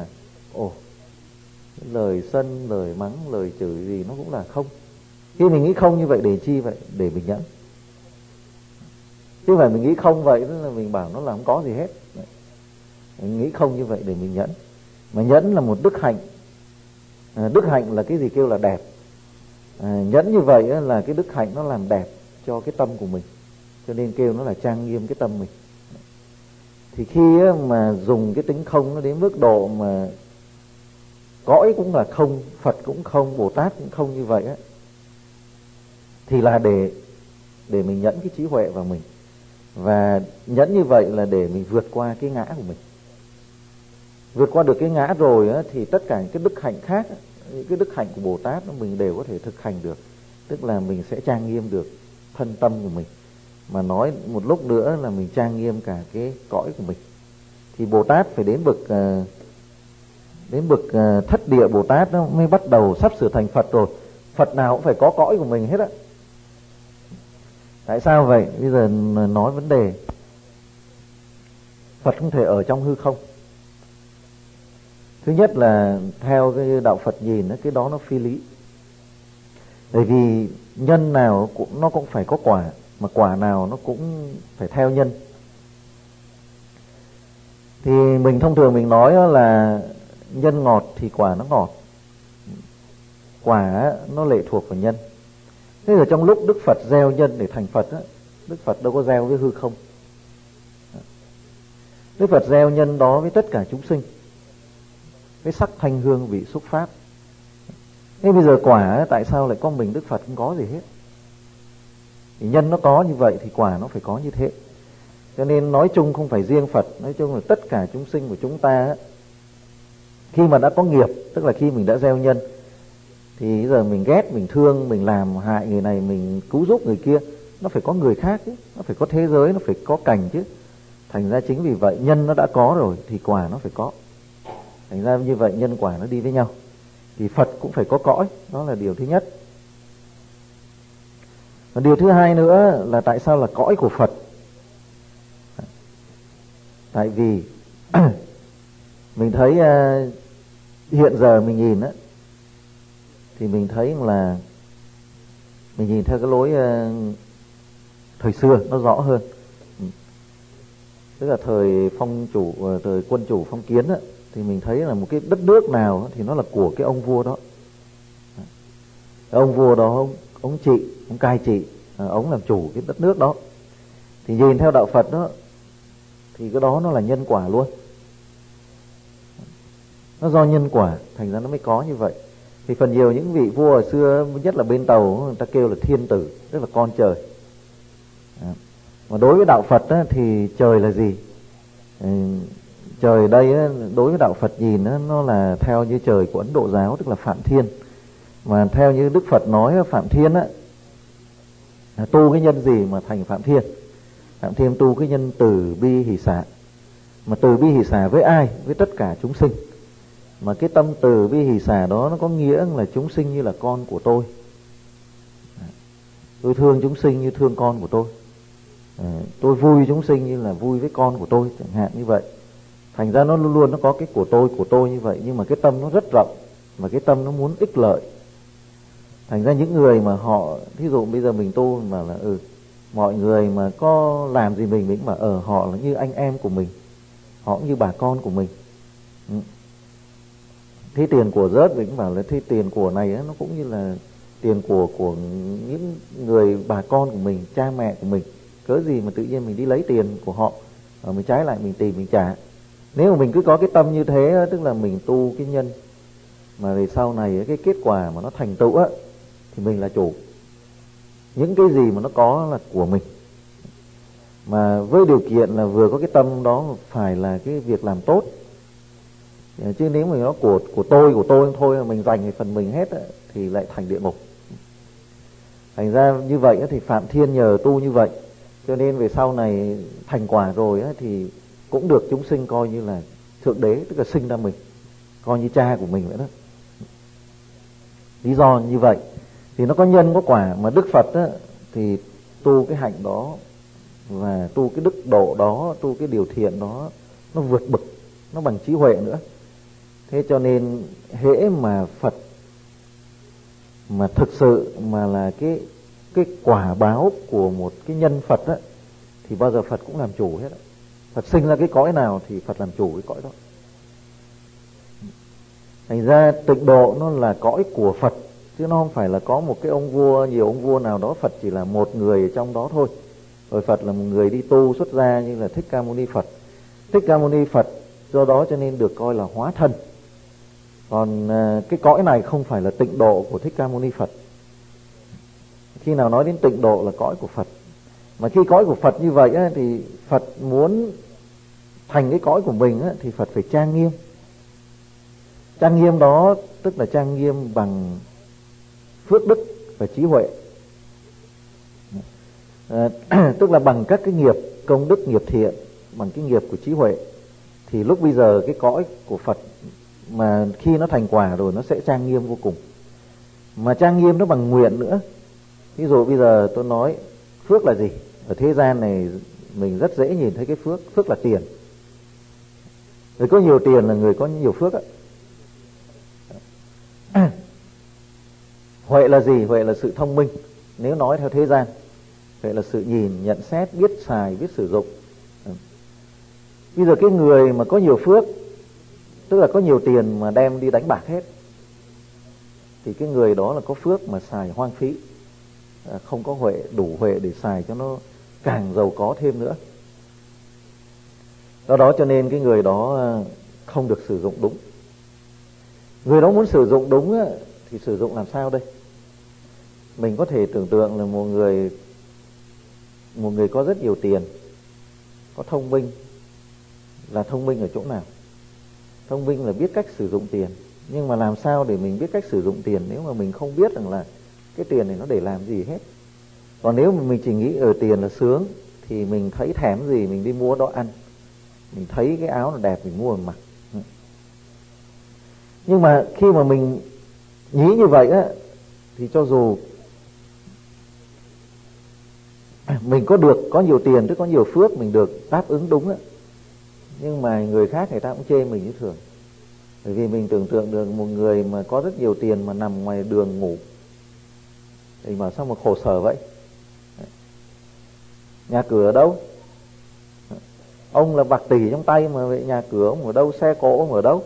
lời sân, lời mắng, lời chửi gì nó cũng là không. Khi mình nghĩ không như vậy để chi vậy? Để mình nhẫn. Chứ không phải mình nghĩ không vậy tức là mình bảo nó là không có gì hết. Mình nghĩ không như vậy để mình nhẫn. Mà nhẫn là một đức hạnh. Đức hạnh là cái gì kêu là đẹp. Nhẫn như vậy là cái đức hạnh nó làm đẹp cho cái tâm của mình, cho nên kêu nó là trang nghiêm cái tâm mình. Thì khi mà dùng cái tính không nó đến mức độ mà cõi cũng là không, Phật cũng không, Bồ Tát cũng không như vậy thì là để mình nhẫn cái trí huệ vào mình. Và nhẫn như vậy là để mình vượt qua cái ngã của mình. Vượt qua được cái ngã rồi thì tất cả những cái đức hạnh khác, những cái đức hạnh của Bồ Tát mình đều có thể thực hành được. Tức là mình sẽ trang nghiêm được thân tâm của mình. Mà nói một lúc nữa là mình trang nghiêm cả cái cõi của mình. Thì Bồ Tát phải đến bậc thất địa Bồ Tát nó mới bắt đầu sắp sửa thành Phật rồi. Phật nào cũng phải có cõi của mình hết á. Tại sao vậy? Bây giờ nói vấn đề Phật không thể ở trong hư không. Thứ nhất là theo cái đạo Phật nhìn cái đó nó phi lý. Bởi vì nhân nào nó cũng phải có quả, mà quả nào nó cũng phải theo nhân. Thì mình thông thường mình nói là nhân ngọt thì quả nó ngọt, quả nó lệ thuộc vào nhân. Thế là trong lúc Đức Phật gieo nhân để thành Phật Đức Phật đâu có gieo với hư không. Đức Phật gieo nhân đó với tất cả chúng sinh, cái sắc thanh hương vị xúc pháp. Thế bây giờ quả tại sao lại có mình Đức Phật không có gì hết? Thì nhân nó có như vậy thì quả nó phải có như thế. Cho nên nói chung không phải riêng Phật, nói chung là tất cả chúng sinh của chúng ta khi mà đã có nghiệp, tức là khi mình đã gieo nhân, thì giờ mình ghét, mình thương, mình làm hại người này, mình cứu giúp người kia, nó phải có người khác chứ, nó phải có thế giới, nó phải có cảnh chứ. Thành ra chính vì vậy nhân nó đã có rồi thì quả nó phải có. Thành ra như vậy nhân quả nó đi với nhau. Thì Phật cũng phải có cõi, đó là điều thứ nhất. Và điều thứ hai nữa là tại sao là cõi của Phật? Tại vì mình thấy hiện giờ mình nhìn á, thì mình thấy là mình nhìn theo cái lối thời xưa nó rõ hơn. Tức là thời phong chủ, thời quân chủ phong kiến á, thì mình thấy là một cái đất nước nào thì nó là của cái ông vua đó. Ông vua đó ông trị, ông cai trị, ông làm chủ cái đất nước đó. Thì nhìn theo đạo Phật đó thì cái đó nó là nhân quả luôn. Nó do nhân quả thành ra nó mới có như vậy. Thì phần nhiều những vị vua hồi xưa, nhất là bên Tàu, người ta kêu là thiên tử, tức là con trời. Mà đối với đạo Phật á, thì trời là gì? Trời đây á, đối với đạo Phật nhìn á, nó là theo như trời của Ấn Độ giáo, tức là Phạm Thiên. Mà theo như Đức Phật nói Phạm Thiên á, tu cái nhân gì mà thành Phạm Thiên? Phạm Thiên tu cái nhân từ bi hỷ xả. Mà từ bi hỷ xả với ai? Với tất cả chúng sinh. Mà cái tâm từ bi hỷ xả đó nó có nghĩa là chúng sinh như là con của tôi. Tôi thương chúng sinh như thương con của tôi. Tôi vui chúng sinh như là vui với con của tôi, chẳng hạn như vậy. Thành ra nó luôn luôn nó có cái của tôi như vậy. Nhưng mà cái tâm nó rất rộng, và cái tâm nó muốn ích lợi. Thành ra những người mà họ, thí dụ bây giờ mình tu mà là mọi người mà có làm gì mình cũng bảo họ là như anh em của mình, họ cũng như bà con của mình. Thế tiền của rớt mình cũng bảo là thế tiền của này nó cũng như là tiền của những người bà con của mình, cha mẹ của mình. Cớ gì mà tự nhiên mình đi lấy tiền của họ, mình trái lại mình tìm mình trả. Nếu mà mình cứ có cái tâm như thế, tức là mình tu cái nhân mà về sau này cái kết quả mà nó thành tựu á, thì mình là chủ. Những cái gì mà nó có là của mình. Mà với điều kiện là vừa có cái tâm đó phải là cái việc làm tốt. Chứ nếu mà nó của tôi thôi, mình dành cái phần mình hết thì lại thành địa ngục. Thành ra như vậy thì Phạm Thiên nhờ tu như vậy, cho nên về sau này thành quả rồi thì cũng được chúng sinh coi như là thượng đế, tức là sinh ra mình, coi như cha của mình vậy đó. Lý do như vậy thì nó có nhân có quả. Mà Đức Phật thì tu cái hạnh đó và tu cái đức độ đó, tu cái điều thiện đó, nó vượt bực, nó bằng trí huệ nữa. Thế cho nên hễ mà Phật mà thực sự mà là cái quả báo của một cái nhân Phật thì bao giờ Phật cũng làm chủ hết. Phật sinh ra cái cõi nào thì Phật làm chủ cái cõi đó. Thành ra tịnh độ nó là cõi của Phật, chứ nó không phải là có một cái ông vua, nhiều ông vua nào đó. Phật chỉ là một người trong đó thôi. Rồi Phật là một người đi tu xuất gia như là Thích Ca Mâu Ni Phật. Thích Ca Mâu Ni Phật do đó cho nên được coi là hóa thân. Còn cái cõi này không phải là tịnh độ của Thích Ca Mâu Ni Phật. Khi nào nói đến tịnh độ là cõi của Phật. Mà khi cõi của Phật như vậy thì Phật muốn thành cái cõi của mình thì Phật phải trang nghiêm. Trang nghiêm đó tức là trang nghiêm bằng phước đức và trí huệ. Tức là bằng các cái nghiệp công đức, nghiệp thiện, bằng cái nghiệp của trí huệ. Thì lúc bây giờ cái cõi của Phật mà khi nó thành quả rồi nó sẽ trang nghiêm vô cùng. Mà trang nghiêm nó bằng nguyện nữa. Ví dụ bây giờ tôi nói phước là gì? Ở thế gian này mình rất dễ nhìn thấy cái phước. Phước là tiền. Người có nhiều tiền là người có nhiều phước á. Huệ là gì? Huệ là sự thông minh. Nếu nói theo thế gian, huệ là sự nhìn, nhận xét, biết xài, biết sử dụng. Bây giờ cái người mà có nhiều phước, tức là có nhiều tiền mà đem đi đánh bạc hết, thì cái người đó là có phước mà xài hoang phí, không có huệ, đủ huệ để xài cho nó càng giàu có thêm nữa. Do đó cho nên cái người đó không được sử dụng đúng. Người đó muốn sử dụng đúng thì sử dụng làm sao đây? Mình có thể tưởng tượng là một người có rất nhiều tiền, có thông minh. Là thông minh ở chỗ nào? Thông minh là biết cách sử dụng tiền. Nhưng mà làm sao để mình biết cách sử dụng tiền nếu mà mình không biết rằng là cái tiền này nó để làm gì hết? Còn nếu mà mình chỉ nghĩ ở tiền là sướng thì mình thấy thèm gì mình đi mua đó ăn, mình thấy cái áo nó đẹp mình mua mà mặc. Nhưng mà khi mà mình nghĩ như vậy á, thì cho dù mình có nhiều tiền, tức có nhiều phước, mình được đáp ứng đúng á, nhưng mà người khác người ta cũng chê mình như thường. Bởi vì mình tưởng tượng được một người mà có rất nhiều tiền mà nằm ngoài đường ngủ, thì mà sao mà khổ sở vậy? Nhà cửa ở đâu? Ông là bạc tỷ trong tay mà vậy nhà cửa ông ở đâu, xe cộ ông ở đâu?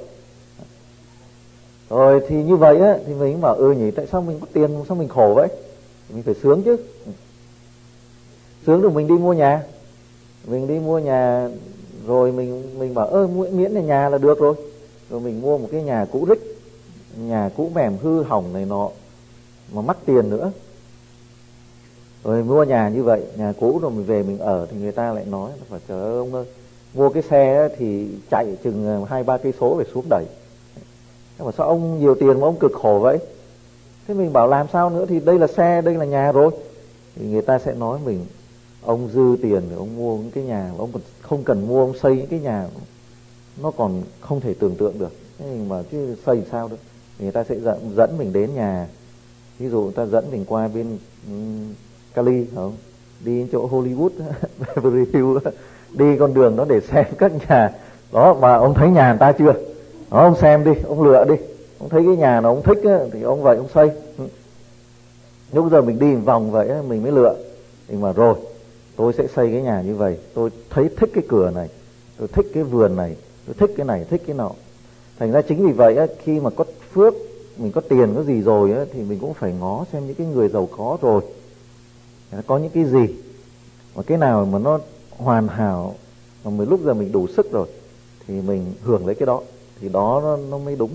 Rồi thì như vậy á, thì mình bảo nhỉ, tại sao mình có tiền sao mình khổ vậy? Mình phải sướng chứ. Sướng được mình đi mua nhà. Mình đi mua nhà rồi mình bảo miễn là nhà là được rồi. Rồi mình mua một cái nhà cũ rích, nhà cũ mềm hư hỏng này nọ mà mắc tiền nữa. Rồi mua nhà như vậy, nhà cũ rồi mình về mình ở thì người ta lại nói là trời ơi ông ơi, mua cái xe thì chạy chừng 2-3 cây số phải xuống đẩy. Thế mà sao ông nhiều tiền mà ông cực khổ vậy? Thế mình bảo làm sao nữa, thì đây là xe, đây là nhà rồi. Thì người ta sẽ nói mình, ông dư tiền để ông mua những cái nhà, ông còn không cần mua, ông xây những cái nhà nó còn không thể tưởng tượng được. Thế mình bảo chứ xây sao được? Người ta sẽ dẫn mình đến nhà, ví dụ người ta dẫn mình qua bên Cali, không? Đi chỗ Hollywood, Beverly Hills, đi con đường đó để xem các nhà đó. Mà ông thấy nhà người ta chưa? Đó, ông xem đi, ông lựa đi, ông thấy cái nhà nào ông thích á, thì ông vậy ông xây. Lúc giờ mình đi một vòng vậy á, mình mới lựa. Thì mà rồi tôi sẽ xây cái nhà như vậy, tôi thấy thích cái cửa này, tôi thích cái vườn này, tôi thích cái này, thích cái nọ. Thành ra chính vì vậy á, khi mà có phước, mình có tiền có gì rồi á, thì mình cũng phải ngó xem những cái người giàu có rồi có những cái gì, và cái nào mà nó hoàn hảo, mà lúc giờ mình đủ sức rồi thì mình hưởng lấy cái đó, thì đó nó mới đúng.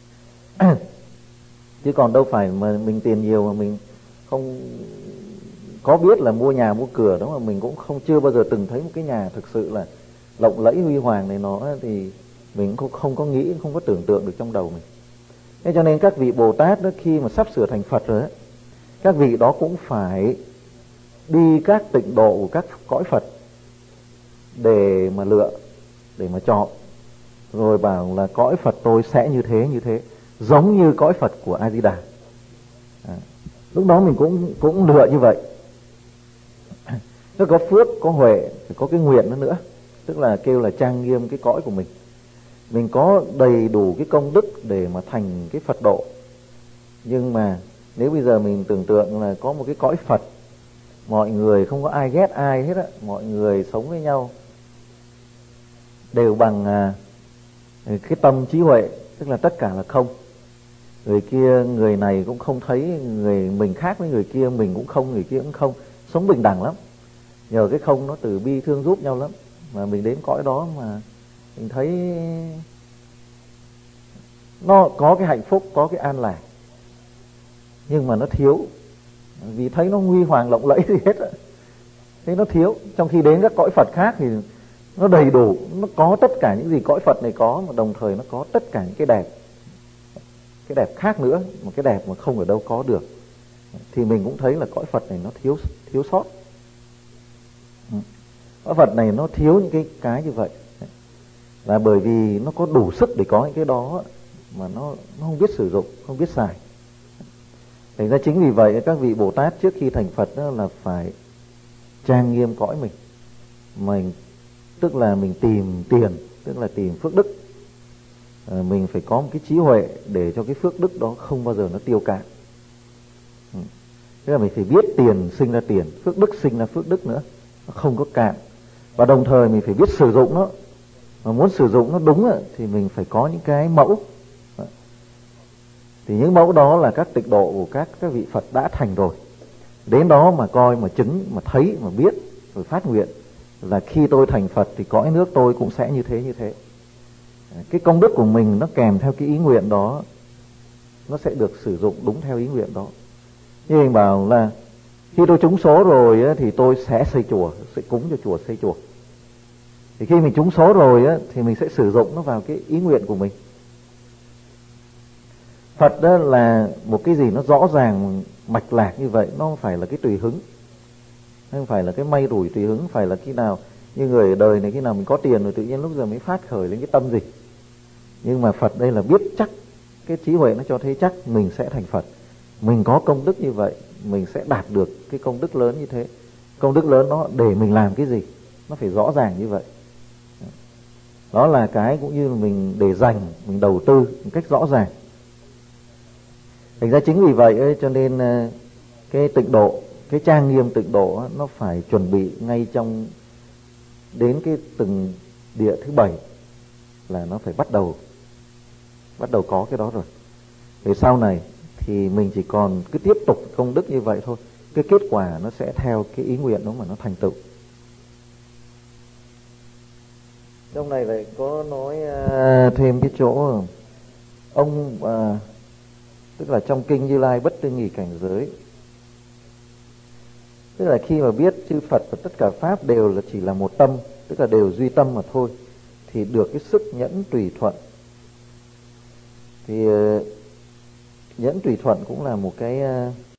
Chứ còn đâu phải mà mình tiền nhiều mà mình không có biết là mua nhà mua cửa đó, mà mình cũng chưa bao giờ từng thấy một cái nhà thực sự là lộng lẫy huy hoàng này nó, thì mình cũng không có nghĩ, không có tưởng tượng được trong đầu mình. Thế cho nên các vị Bồ Tát đó, khi mà sắp sửa thành Phật rồi đó, các vị đó cũng phải đi các tịnh độ của các cõi Phật để mà lựa, để mà chọn, rồi bảo là cõi Phật tôi sẽ như thế, giống như cõi Phật của A Di Đà. Lúc đó mình cũng lựa như vậy. Nó có phước, có huệ, có cái nguyện nữa, tức là kêu là trang nghiêm cái cõi của mình. Mình có đầy đủ cái công đức để mà thành cái Phật độ. Nhưng mà nếu bây giờ mình tưởng tượng là có một cái cõi Phật, mọi người không có ai ghét ai hết á, mọi người sống với nhau đều bằng cái tâm trí huệ, tức là tất cả là không. Người kia, người này cũng không thấy người mình khác với người kia, mình cũng không, người kia cũng không, sống bình đẳng lắm. Nhờ cái không nó từ bi thương giúp nhau lắm. Mà mình đến cõi đó mà mình thấy nó có cái hạnh phúc, có cái an lạc, nhưng mà nó thiếu, vì thấy nó huy hoàng lộng lẫy gì hết á, thế nó thiếu. Trong khi đến các cõi Phật khác thì nó đầy đủ, nó có tất cả những gì cõi Phật này có, mà đồng thời nó có tất cả những cái đẹp khác nữa, một cái đẹp mà không ở đâu có được. Thì mình cũng thấy là cõi Phật này nó thiếu sót. Cõi Phật này nó thiếu những cái như vậy, là bởi vì nó có đủ sức để có những cái đó mà nó không biết sử dụng, không biết xài. Thành ra chính vì vậy các vị Bồ Tát trước khi thành Phật đó là phải trang nghiêm cõi mình, tức là mình tìm tiền, tức là tìm phước đức. Mình phải có một cái trí huệ để cho cái phước đức đó không bao giờ nó tiêu cạn. Tức là mình phải biết tiền sinh ra tiền, phước đức sinh ra phước đức nữa, nó không có cạn. Và đồng thời mình phải biết sử dụng nó. Mà muốn sử dụng nó đúng thì mình phải có những cái mẫu. Thì những mẫu đó là các tịnh độ của các vị Phật đã thành rồi. Đến đó mà coi, mà chứng, mà thấy, mà biết, rồi phát nguyện là khi tôi thành Phật thì cõi nước tôi cũng sẽ như thế. Cái công đức của mình nó kèm theo cái ý nguyện đó, nó sẽ được sử dụng đúng theo ý nguyện đó. Như mình bảo là khi tôi trúng số rồi thì tôi sẽ xây chùa, sẽ cúng cho chùa, xây chùa. Thì khi mình trúng số rồi á, thì mình sẽ sử dụng nó vào cái ý nguyện của mình. Phật đó là một cái gì nó rõ ràng mạch lạc như vậy, nó không phải là cái tùy hứng, không phải là cái may rủi tùy hứng, phải là khi nào như người ở đời này, khi nào mình có tiền rồi tự nhiên lúc giờ mới phát khởi lên cái tâm gì. Nhưng mà Phật đây là biết chắc, cái trí huệ nó cho thấy chắc mình sẽ thành Phật, mình có công đức như vậy, mình sẽ đạt được cái công đức lớn như thế. Công đức lớn nó để mình làm cái gì, nó phải rõ ràng như vậy. Đó là cái cũng như là mình để dành, mình đầu tư một cách rõ ràng. Thành ra chính vì vậy ấy, cho nên cái tịnh độ, cái trang nghiêm tịnh độ nó phải chuẩn bị ngay trong đến cái từng địa thứ 7 là nó phải bắt đầu có cái đó rồi. Về sau này thì mình chỉ còn cứ tiếp tục công đức như vậy thôi, cái kết quả nó sẽ theo cái ý nguyện đó mà nó thành tựu. Trong này lại có nói thêm cái chỗ ông tức là trong kinh Như Lai bất tư nghì cảnh giới, tức là khi mà biết chư Phật và tất cả pháp đều là chỉ là một tâm, tức là đều duy tâm mà thôi, thì được cái sức nhẫn tùy thuận. Thì nhẫn tùy thuận cũng là một cái